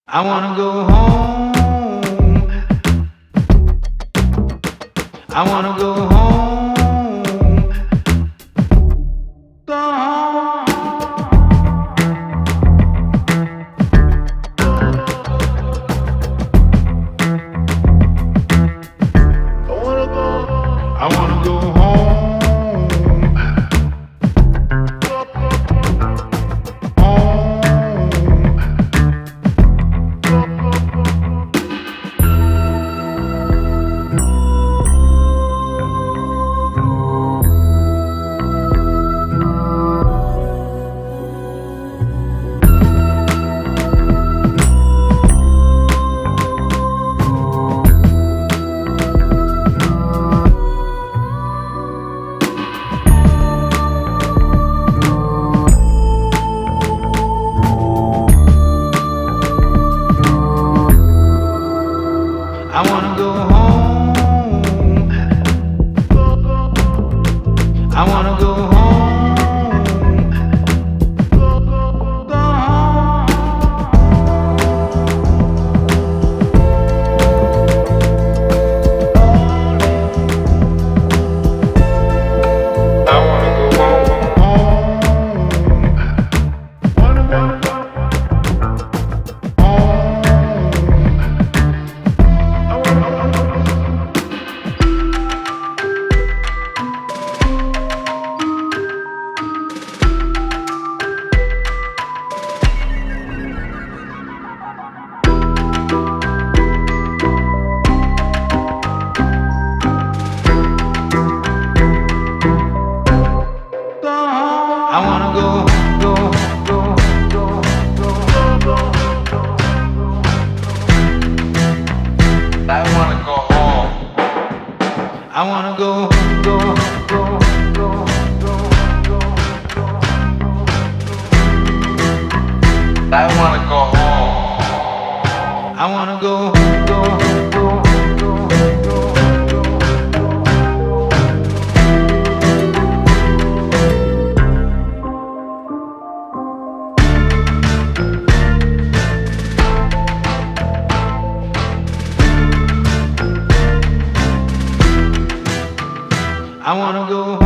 I wanna go home. I wanna go home. Go home. I wanna go home. I wanna go home. I wanna go home. Go home. I wanna go home. Wanna go I wanna go, go, go, go, go, go. I wanna go home. I wanna go, go, go, go, go, go. I wanna go home. I wanna go, go, go, go, go. I wanna go